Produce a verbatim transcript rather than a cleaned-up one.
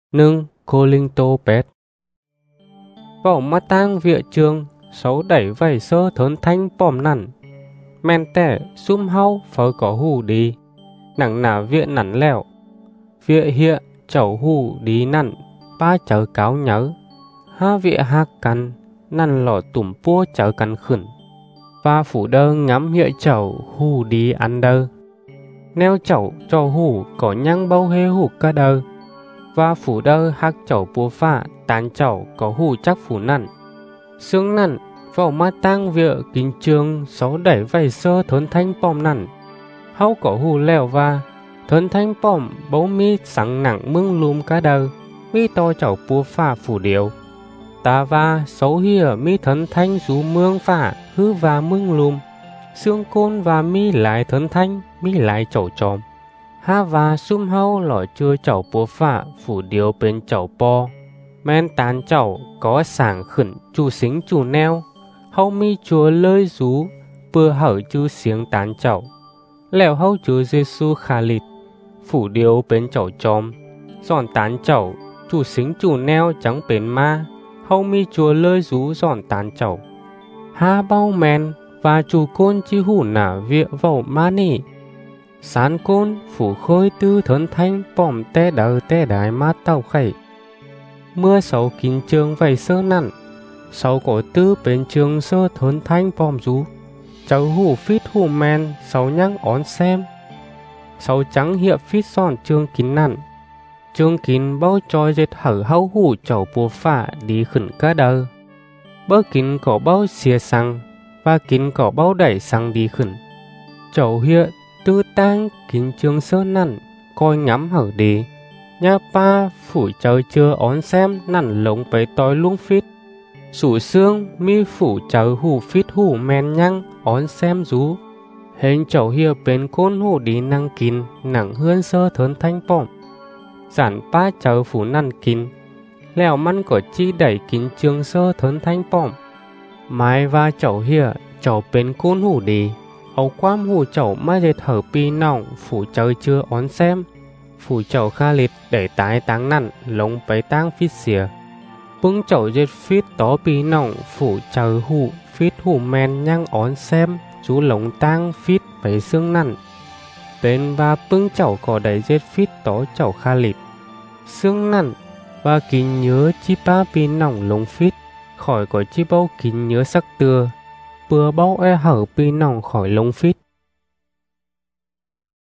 nâng cô linh tô bét. Vào mắt tang vịa trường, xấu đẩy vầy sơ thớn thanh bòm nằn. Men tẻ xung hau phở có hù đi, nặng nả vịa nắn lẹo. Vịa hiện chậu hù đi nằn, ba chở cáo nhớ. Ha vịa hạc cắn, nằn lỏ tủm pua chở cắn khẩn. Và phủ đơ ngắm hiệu chậu hù đi ăn đơ. Neo chậu cho hù có nhăng bao hê hù ca đơ. Và phủ đơ hạc chậu bùa phạ tán chậu có hù chắc phủ nằn. Sương nằn vào mắt tang vịa kính trường xấu đẩy vầy sơ thốn thanh bòm nằn. Hau có hù lèo và thốn thanh bòm bấu mi sáng nặng mương lùm ca đơ. Mi to chậu bùa phạ phủ điệu. Ta va xấu hìa mi thấn thanh rú mương phả hư và mương lùm. Sương côn và mi lại thấn thanh mi lại chậu tròm. Ha và xung hâu lỏi chưa chậu búa phả phủ điếu bên chậu po. Men tán chậu có sảng khẩn chu xính chu neo. Hâu mi chúa lơi rú bưa hở chư xiếng tán chậu. Lèo hâu chúa Giê-xu khả lịt phủ điếu bên chậu tròm. Giòn tán chậu chu xính chu neo trắng bên ma. Hâu mi chúa lơi rú giòn tán chậu. Ha bao men và chủ côn chi hủ nả vịa vẩu ma nỉ. Sán côn phủ khôi tư thớn thanh bòm tê đờ tê đái mát tàu khẩy. Mưa sầu kín trường vầy sơ nặn. Sầu cổ tư bên trường sơ thớn thanh bòm rú. Cháu hủ phít hủ men sầu nhăng ón xem. Sầu trắng hiệp phít giòn trường kín nặn. Trường kín bao tròi dệt hở hâu hủ chậu bùa phả đi khẩn ca đờ. Bơ kín có bao xìa xăng và kín có bao đẩy xăng đi khẩn. Chậu hiện tư tang kín trường sơ nằn coi ngắm hở đi. Nhà pa phủ trời chưa ón xem nằn lống với tối lung phít. Sủ xương mi phủ trời hủ phít hủ men nhăng ón xem rú. Hình chậu hiệp bên côn hủ đi năng kín nặng hươn sơ thớn thanh bỏng. Giản pa trời phủ nằn kín. Lèo măn của chi đẩy kín trường sơ thớn thanh bỏng. Mai và chậu hiệp chậu bên côn hủ đi. Ấu quam hủ chậu mà dệt hở pi nòng phủ trời chưa ón xem. Phủ chậu kha lịt để tái táng nặn lông bấy tang phít xìa. Bưng chậu dệt phít tó pi nòng phủ trời hủ phít hủ men nhang ón xem. Chú lông tang phít bấy xương nặn. Bên và bưng chậu có đầy dệt phít tó chậu kha lịt. Xương nặn và kín nhớ chi ba pi nòng lông phít. Khỏi có chi bao kín nhớ sắc tưa. Bừa bao e hở pi nòng khỏi lông phít.